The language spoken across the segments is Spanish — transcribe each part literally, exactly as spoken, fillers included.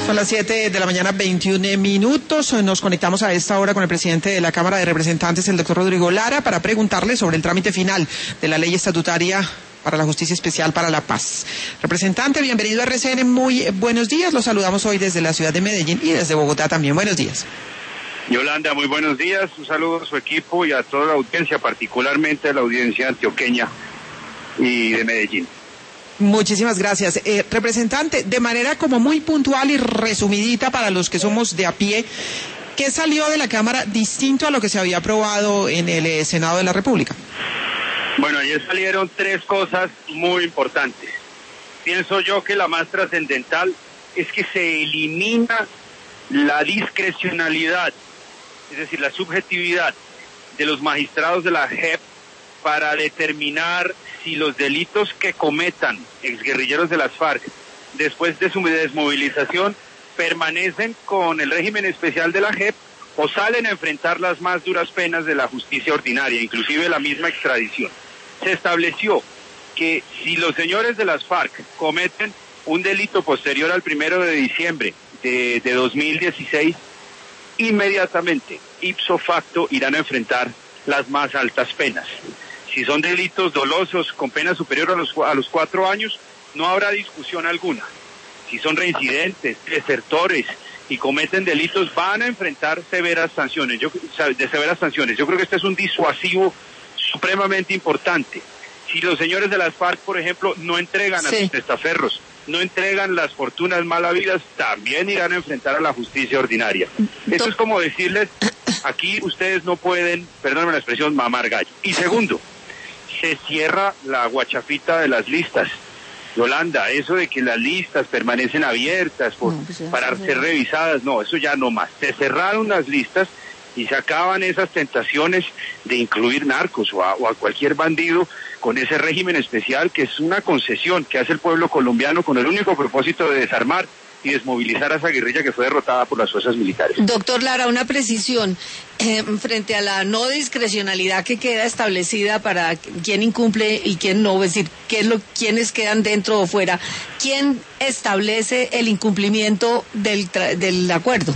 Son las siete de la mañana, veintiún minutos. Nos conectamos a esta hora con el presidente de la Cámara de Representantes, el doctor Rodrigo Lara, para preguntarle sobre el trámite final de la ley estatutaria para la Justicia Especial para la Paz. Representante, bienvenido a R C N, muy buenos días. Los saludamos hoy desde la ciudad de Medellín y desde Bogotá también. Buenos días. Yolanda, muy buenos días. Un saludo a su equipo y a toda la audiencia, particularmente a la audiencia antioqueña y de Medellín. Muchísimas gracias. Eh, representante, de manera como muy puntual y resumidita para los que somos de a pie, ¿qué salió de la Cámara distinto a lo que se había aprobado en el eh, Senado de la República? Bueno, ayer salieron tres cosas muy importantes. Pienso yo que la más trascendental es que se elimina la discrecionalidad, es decir, la subjetividad de los magistrados de la J E P para determinar si los delitos que cometan exguerrilleros de las FARC después de su desmovilización permanecen con el régimen especial de la J E P o salen a enfrentar las más duras penas de la justicia ordinaria, inclusive la misma extradición. Se estableció que si los señores de las FARC cometen un delito posterior al primero de diciembre de, de dos mil dieciséis, inmediatamente, ipso facto, irán a enfrentar las más altas penas. Si son delitos dolosos con pena superior a los, a los cuatro años, no habrá discusión alguna. Si son reincidentes, desertores y cometen delitos, van a enfrentar severas sanciones. Yo, de severas sanciones. Yo creo que este es un disuasivo supremamente importante. Si los señores de las FARC, por ejemplo, no entregan a sí. sus testaferros, no entregan las fortunas mal habidas, también irán a enfrentar a la justicia ordinaria. Eso es como decirles, aquí ustedes no pueden, perdónenme la expresión, mamar gallo. Y segundo, se cierra la guachafita de las listas. Yolanda, eso de que las listas permanecen abiertas por, no, pues para ser revisadas, no, eso ya no más. Se cerraron las listas y se acaban esas tentaciones de incluir narcos o a, o a cualquier bandido con ese régimen especial que es una concesión que hace el pueblo colombiano con el único propósito de desarmar y desmovilizar a esa guerrilla que fue derrotada por las fuerzas militares. Doctor Lara, una precisión eh, frente a la no discrecionalidad que queda establecida para quién incumple y quién no, es decir, qué es lo, quiénes quedan dentro o fuera, ¿quién establece el incumplimiento del, del acuerdo?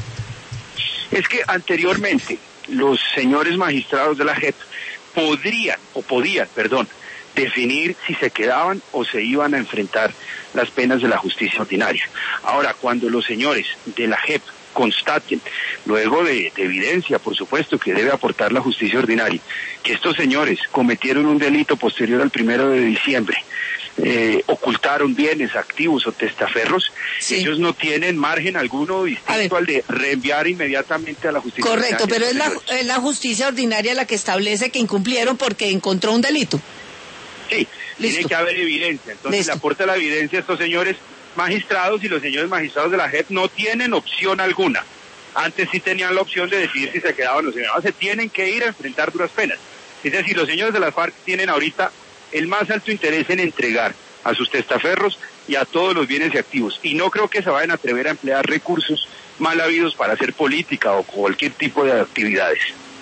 Es que anteriormente los señores magistrados de la J E P podrían, o podían, perdón, definir si se quedaban o se iban a enfrentar las penas de la justicia ordinaria. Ahora, cuando los señores de la J E P constaten, luego de, de evidencia, por supuesto, que debe aportar la justicia ordinaria, que estos señores cometieron un delito posterior al primero de diciembre, eh, ocultaron bienes, activos o testaferros, sí. ellos no tienen margen alguno distinto al de reenviar inmediatamente a la justicia Correcto, ordinaria. Correcto, pero es la, es la justicia ordinaria la que establece que incumplieron porque encontró un delito. Sí, Listo. Tiene que haber evidencia. Entonces Listo. le aporta la evidencia a estos señores magistrados y los señores magistrados de la J E P no tienen opción alguna. Antes sí tenían la opción de decidir si se quedaban o se quedaban. Se tienen que ir a enfrentar duras penas. Es decir, los señores de la FARC tienen ahorita el más alto interés en entregar a sus testaferros y a todos los bienes y activos. Y no creo que se vayan a atrever a emplear recursos mal habidos para hacer política o cualquier tipo de actividades.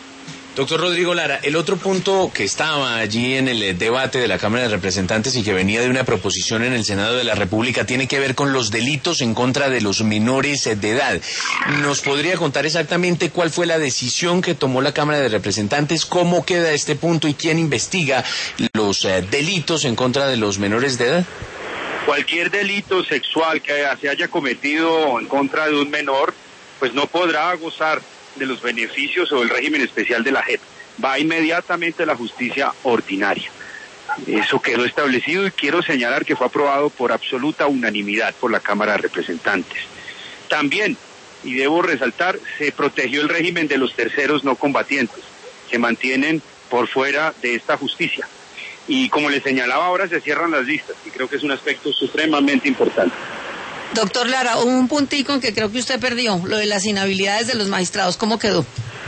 Doctor Rodrigo Lara, el otro punto que estaba allí en el debate de la Cámara de Representantes y que venía de una proposición en el Senado de la República tiene que ver con los delitos en contra de los menores de edad. ¿Nos podría contar exactamente cuál fue la decisión que tomó la Cámara de Representantes? ¿Cómo queda este punto y quién investiga los eh, delitos en contra de los menores de edad? Cualquier delito sexual que se haya cometido en contra de un menor, pues no podrá gozar de los beneficios o el régimen especial de la J E P. Va inmediatamente a la justicia ordinaria. Eso quedó establecido y quiero señalar que fue aprobado por absoluta unanimidad por la Cámara de Representantes. También, y debo resaltar, se protegió el régimen de los terceros no combatientes, que mantienen por fuera de esta justicia. Y como les señalaba, ahora se cierran las listas, y creo que es un aspecto supremamente importante. Doctor Lara, un puntico en que creo que usted perdió, lo de las inhabilidades de los magistrados, ¿cómo quedó?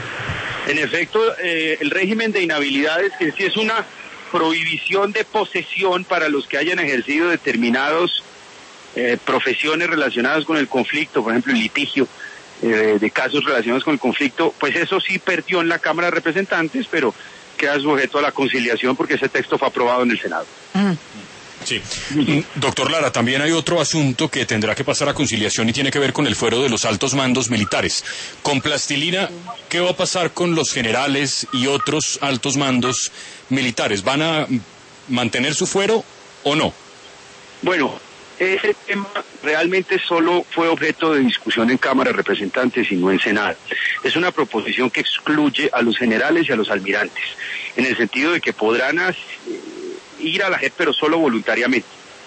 En efecto, eh, el régimen de inhabilidades, que sí es una prohibición de posesión para los que hayan ejercido determinados eh, profesiones relacionadas con el conflicto, por ejemplo, el litigio eh, de casos relacionados con el conflicto, pues eso sí perdió en la Cámara de Representantes, pero queda sujeto a la conciliación porque ese texto fue aprobado en el Senado. Mm. Sí. Doctor Lara, también hay otro asunto que tendrá que pasar a conciliación y tiene que ver con el fuero de los altos mandos militares. Con Plastilina, ¿qué va a pasar con los generales y otros altos mandos militares? ¿Van a mantener su fuero o no? Bueno, ese tema realmente solo fue objeto de discusión en Cámara de Representantes y no en Senado. Es una proposición que excluye a los generales y a los almirantes, en el sentido de que podrán eh, ir a la J E P, pero solo voluntariamente.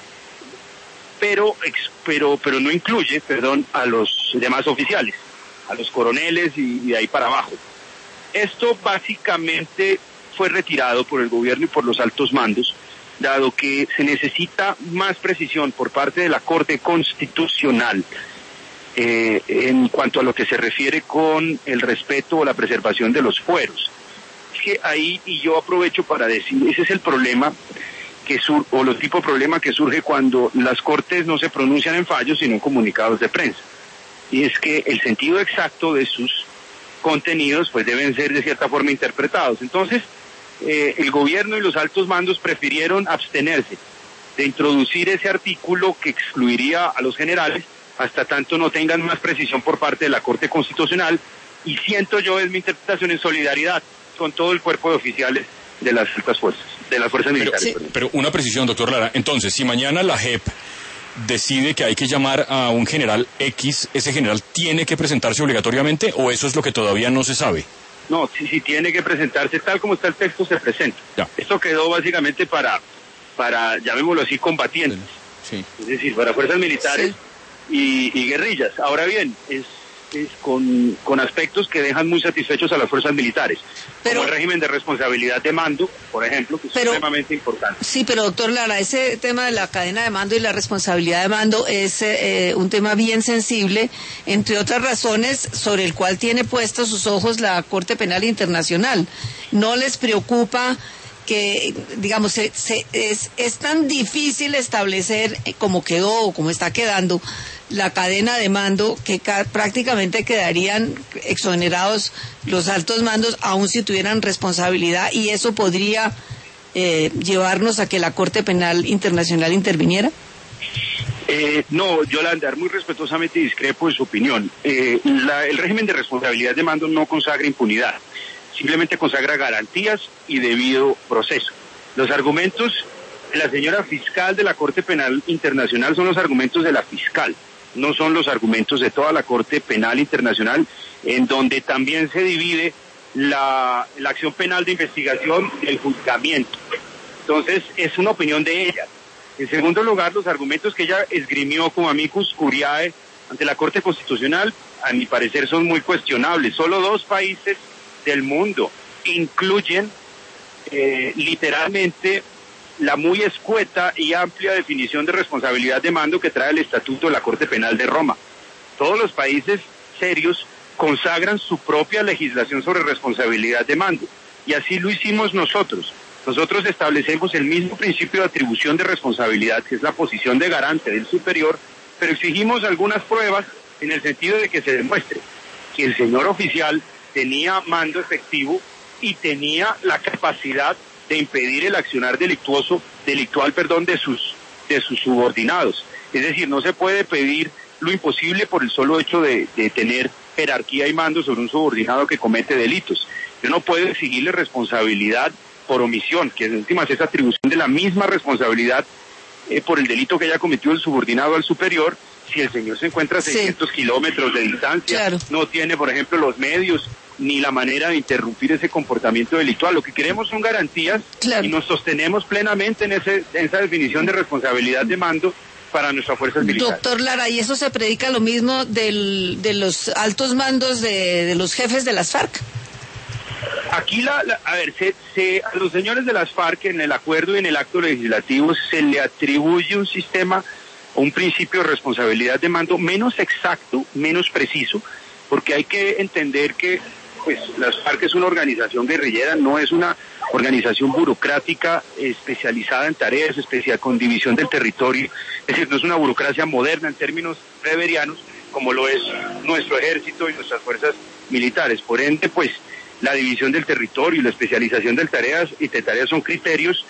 Pero, ex, pero, pero no incluye, perdón, a los demás oficiales, a los coroneles y, y de ahí para abajo. Esto básicamente fue retirado por el gobierno y por los altos mandos, dado que se necesita más precisión por parte de la Corte Constitucional eh, en cuanto a lo que se refiere con el respeto o la preservación de los fueros. Es que ahí, y yo aprovecho para decir, ese es el problema que sur o los tipos de problema que surge cuando las Cortes no se pronuncian en fallos, sino en comunicados de prensa. Y es que el sentido exacto de sus contenidos pues deben ser de cierta forma interpretados. Entonces, Eh, el gobierno y los altos mandos prefirieron abstenerse de introducir ese artículo que excluiría a los generales hasta tanto no tengan más precisión por parte de la Corte Constitucional, y siento yo, es mi interpretación, en solidaridad con todo el cuerpo de oficiales de las altas fuerzas, de las fuerzas pero, militares. sí. Pero una precisión, doctor Lara. Entonces, si mañana la J E P decide que hay que llamar a un general X, ¿ese general tiene que presentarse obligatoriamente o eso es lo que todavía no se sabe? No, si, si tiene que presentarse tal como está el texto, se presenta. Ya. Esto quedó básicamente para, para, llamémoslo así, combatientes. Sí. Es decir, para fuerzas militares sí. y, y guerrillas. Ahora bien, es, es con, con aspectos que dejan muy satisfechos a las fuerzas militares. Pero, como el régimen de responsabilidad de mando, por ejemplo, que es pero, extremadamente importante. Sí, pero doctor Lara, ese tema de la cadena de mando y la responsabilidad de mando es eh, un tema bien sensible, entre otras razones, sobre el cual tiene puestos sus ojos la Corte Penal Internacional. ¿No les preocupa que, digamos, se, se, es, es tan difícil establecer como quedó o como está quedando la cadena de mando que ca prácticamente quedarían exonerados los altos mandos aun si tuvieran responsabilidad, y eso podría eh, llevarnos a que la Corte Penal Internacional interviniera? Eh, no, Yolanda, muy respetuosamente discrepo de su opinión. Eh, la, el régimen de responsabilidad de mando no consagra impunidad, simplemente consagra garantías y debido proceso. Los argumentos de la señora fiscal de la Corte Penal Internacional son los argumentos de la fiscal, no son los argumentos de toda la Corte Penal Internacional, en donde también se divide la, la acción penal de investigación y el juzgamiento. Entonces, es una opinión de ella. En segundo lugar, los argumentos que ella esgrimió como amicus curiae ante la Corte Constitucional, a mi parecer, son muy cuestionables. Solo dos países del mundo incluyen eh, literalmente la muy escueta y amplia definición de responsabilidad de mando que trae el Estatuto de la Corte Penal de Roma. Todos los países serios consagran su propia legislación sobre responsabilidad de mando, y así lo hicimos nosotros. Nosotros establecemos el mismo principio de atribución de responsabilidad, que es la posición de garante del superior, pero exigimos algunas pruebas en el sentido de que se demuestre que el señor oficial tenía mando efectivo y tenía la capacidad de impedir el accionar delictuoso, delictual, perdón, de sus, de sus subordinados. Es decir, no se puede pedir lo imposible por el solo hecho de, de tener jerarquía y mando sobre un subordinado que comete delitos. Yo no puedo exigirle responsabilidad por omisión, que en últimas es atribución de la misma responsabilidad eh, por el delito que haya cometido el subordinado al superior, si el señor se encuentra a seiscientos sí. kilómetros de distancia, claro. No tiene, por ejemplo, los medios ni la manera de interrumpir ese comportamiento delictual. Lo que queremos son garantías, claro. Y nos sostenemos plenamente en, ese, en esa definición de responsabilidad de mando para nuestras fuerzas militares. Doctor Lara, ¿y eso se predica lo mismo del, de los altos mandos de, de los jefes de las FARC? Aquí, la, la, a ver, se, se, a los señores de las FARC en el acuerdo y en el acto legislativo se le atribuye un sistema, un principio de responsabilidad de mando menos exacto, menos preciso, porque hay que entender que pues las FARC es una organización guerrillera, no es una organización burocrática especializada en tareas, especial con división del territorio, es decir, no es una burocracia moderna en términos beberianos, como lo es nuestro ejército y nuestras fuerzas militares. Por ende, pues, la división del territorio y la especialización de tareas y de tareas son criterios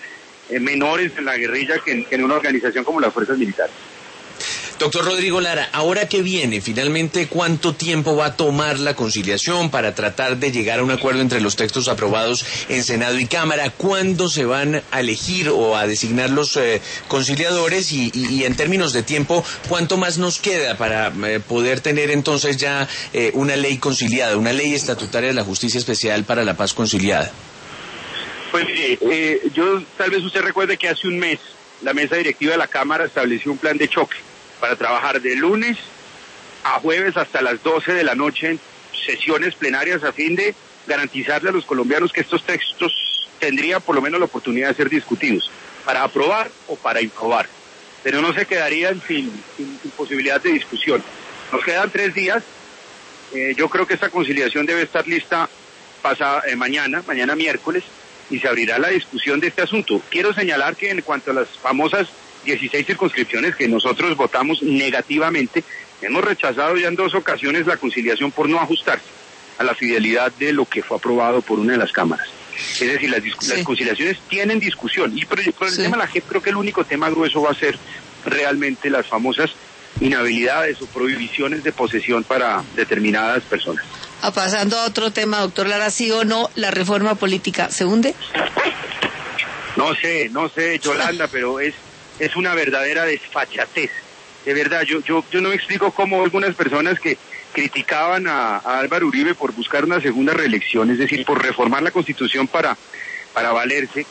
eh, menores en la guerrilla que en, que en una organización como las fuerzas militares. Doctor Rodrigo Lara, ahora que viene, finalmente, ¿cuánto tiempo va a tomar la conciliación para tratar de llegar a un acuerdo entre los textos aprobados en Senado y Cámara? ¿Cuándo se van a elegir o a designar los eh, conciliadores? Y, y, y en términos de tiempo, ¿cuánto más nos queda para eh, poder tener entonces ya eh, una ley conciliada, una ley estatutaria de la Justicia Especial para la Paz conciliada? Pues mire, eh, yo tal vez usted recuerde que hace un mes la mesa directiva de la Cámara estableció un plan de choque para trabajar de lunes a jueves hasta las doce de la noche en sesiones plenarias a fin de garantizarle a los colombianos que estos textos tendrían por lo menos la oportunidad de ser discutidos, para aprobar o para improbar, pero no se quedarían sin, sin, sin posibilidad de discusión. Nos quedan tres días, eh, yo creo que esta conciliación debe estar lista pasada, eh, mañana, mañana miércoles, y se abrirá la discusión de este asunto. Quiero señalar que en cuanto a las famosas dieciséis circunscripciones que nosotros votamos negativamente, hemos rechazado ya en dos ocasiones la conciliación por no ajustarse a la fidelidad de lo que fue aprobado por una de las cámaras. Es decir, las, sí. las conciliaciones tienen discusión, y por el, por el sí. tema de la J E P creo que el único tema grueso va a ser realmente las famosas inhabilidades o prohibiciones de posesión para determinadas personas. Ah, pasando a otro tema, doctor Lara, ¿sí o no la reforma política se hunde? No sé, no sé, Yolanda, pero es es una verdadera desfachatez. De verdad, yo yo yo no me explico cómo algunas personas que criticaban a, a Álvaro Uribe por buscar una segunda reelección, es decir, por reformar la Constitución para para valerse,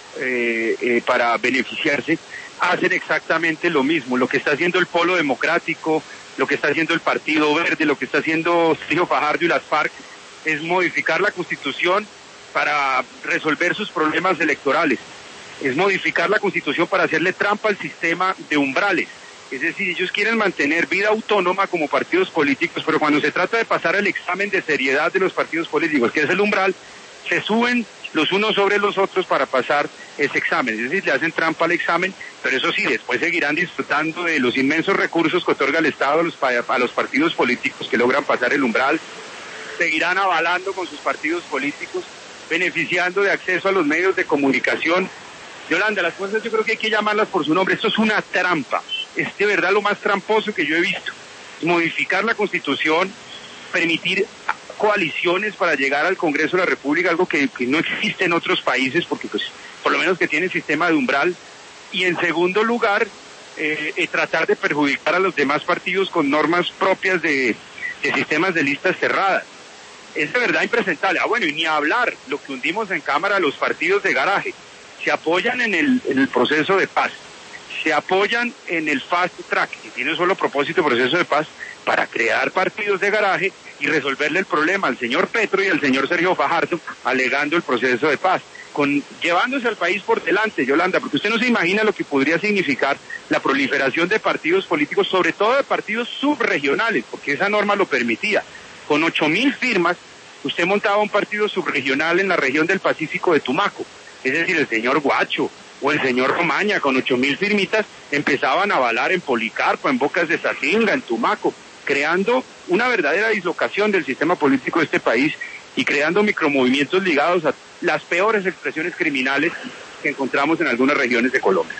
eh, eh, para beneficiarse, hacen exactamente lo mismo. Lo que está haciendo el Polo Democrático, lo que está haciendo el Partido Verde, lo que está haciendo Sergio Fajardo y las FARC es modificar la Constitución para resolver sus problemas electorales. Es modificar la Constitución para hacerle trampa al sistema de umbrales. Es decir, ellos quieren mantener vida autónoma como partidos políticos, pero cuando se trata de pasar el examen de seriedad de los partidos políticos, que es el umbral, se suben los unos sobre los otros para pasar ese examen. Es decir, le hacen trampa al examen, pero eso sí, después seguirán disfrutando de los inmensos recursos que otorga el Estado a los, a los partidos políticos que logran pasar el umbral, seguirán avalando con sus partidos políticos, beneficiando de acceso a los medios de comunicación. Yolanda, las cosas yo creo que hay que llamarlas por su nombre. Esto es una trampa. Es de verdad lo más tramposo que yo he visto. Modificar la Constitución, permitir coaliciones para llegar al Congreso de la República, algo que, que no existe en otros países, porque pues por lo menos que tienen sistema de umbral. Y en segundo lugar, eh, eh, tratar de perjudicar a los demás partidos con normas propias de, de sistemas de listas cerradas. Es de verdad impresentable. Ah, bueno, y ni hablar lo que hundimos en Cámara los partidos de garaje. Se apoyan en el, en el proceso de paz, se apoyan en el fast track, que tiene un solo propósito, proceso de paz, para crear partidos de garaje y resolverle el problema al señor Petro y al señor Sergio Fajardo, alegando el proceso de paz, con llevándose al país por delante, Yolanda, porque usted no se imagina lo que podría significar la proliferación de partidos políticos, sobre todo de partidos subregionales, porque esa norma lo permitía. Con ocho mil firmas, usted montaba un partido subregional en la región del Pacífico de Tumaco. Es decir, el señor Guacho o el señor Romaña con ocho mil firmitas empezaban a avalar en Policarpo, en Bocas de Sacinga, en Tumaco, creando una verdadera dislocación del sistema político de este país y creando micromovimientos ligados a las peores expresiones criminales que encontramos en algunas regiones de Colombia.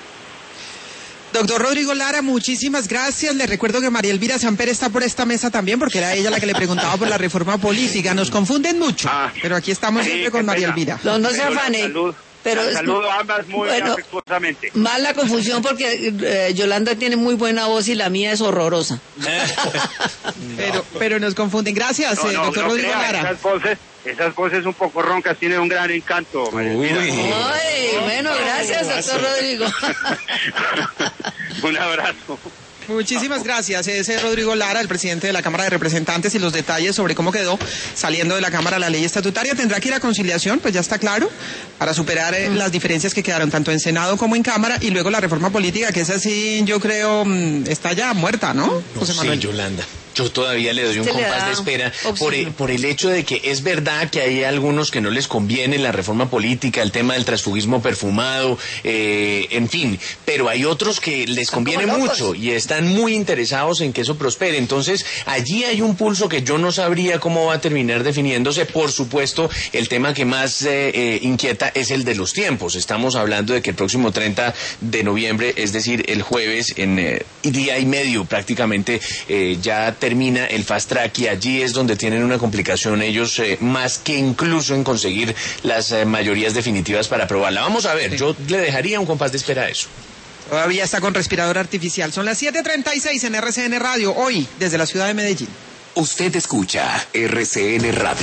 Doctor Rodrigo Lara, muchísimas gracias. Le recuerdo que María Elvira Samper está por esta mesa también, porque era ella la que le preguntaba por la reforma política. Nos confunden mucho, ah, pero aquí estamos sí, siempre con María Elvira. No, no se afane. Pero es, saludo a ambas muy bueno, afectuosamente. Más la confusión porque eh, Yolanda tiene muy buena voz y la mía es horrorosa. pero, pero nos confunden. Gracias, no, eh, no, doctor no Rodrigo crea, Lara. Esas voces, esas voces un poco roncas tienen un gran encanto, María Elvira. Ay, bueno, gracias, doctor Rodrigo. Un abrazo. Muchísimas gracias. Ese es Rodrigo Lara, el presidente de la Cámara de Representantes, y los detalles sobre cómo quedó saliendo de la Cámara la ley estatutaria. Tendrá que ir a conciliación, pues ya está claro, para superar eh, las diferencias que quedaron tanto en Senado como en Cámara, y luego la reforma política, que esa sí, yo creo, está ya muerta, ¿no, no José Manuel? Sí, Yolanda. Yo todavía le doy un Usted le compás da de espera por oxígeno. el, por el hecho de que es verdad que hay algunos que no les conviene la reforma política, el tema del transfugismo perfumado, eh, en fin, pero hay otros que les Están conviene como locos. mucho y están muy interesados en que eso prospere. Entonces, allí hay un pulso que yo no sabría cómo va a terminar definiéndose. Por supuesto, el tema que más eh, eh, inquieta es el de los tiempos. Estamos hablando de que el próximo treinta de noviembre, es decir, el jueves, en eh, día y medio prácticamente, eh, ya termina el fast track y allí es donde tienen una complicación ellos eh, más que incluso en conseguir las eh, mayorías definitivas para aprobarla. Vamos a ver, Sí. yo le dejaría un compás de espera a eso. Todavía está con respirador artificial. Son las siete treinta y seis en R C N Radio, hoy desde la ciudad de Medellín. Usted escucha R C N Radio.